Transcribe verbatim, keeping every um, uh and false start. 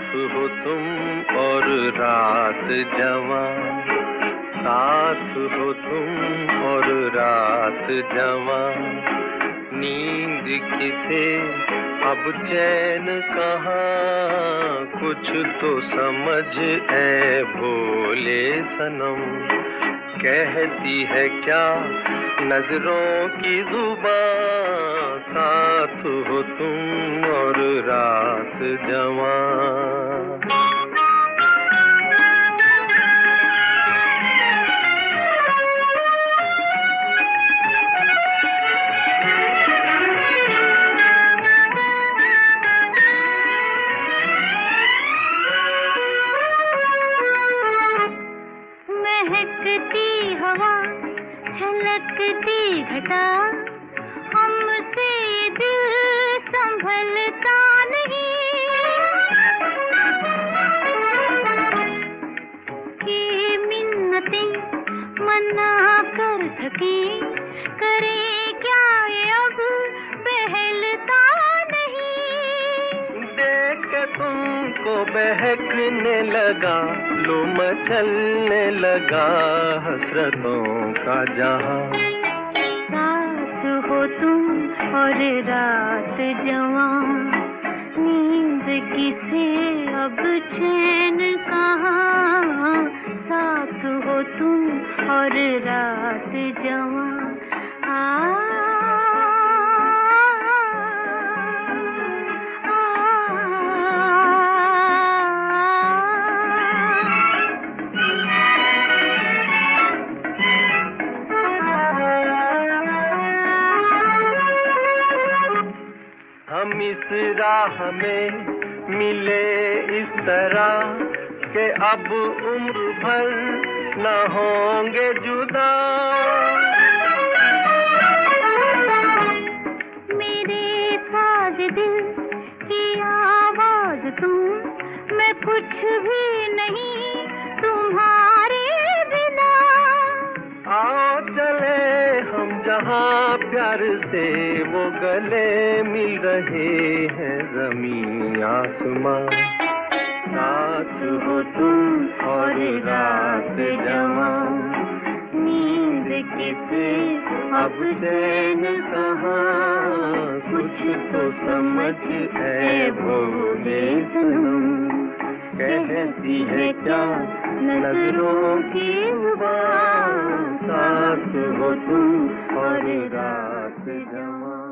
साथ हो तुम और रात जवां, साथ हो तुम और रात जवां। नींद किसे अब चैन कहाँ, कुछ तो समझ ऐ भोले सनम। कहती है क्या नजरों की जुबां, साथ हो तुम और रात जवां। महकती हवा, छलकती घटा, हमसे दिल संभलता नहीं। ये मिन्नतें मना कर थकी, करे क्या ये अब बहलता नहीं। देख के तुमको बहकने लगा, लो मचलने लगा हसरतों का जहां। साथ हो तुम और रात जवां, नींद किसे अब चैन कहाँ, साथ हो तुम और रात जवां। आ हम इस राह में मिले इस तरह कि अब उम्र भर न होंगे जुदा। मेरे साज दिल की आवाज तुम, मैं कुछ भी नहीं तुम्हारे बिना। आओ चले हम जहाँ प्यार से वो गले मिल रहे हैं ज़मीं आसमां। साथ हो तुम और रात जवां, नींद किसे अब चैन कहाँ, कुछ तो समझ है भोले सनम। कहती है क्या नजरों की जुबां, साथ हो तुम और रात जवां।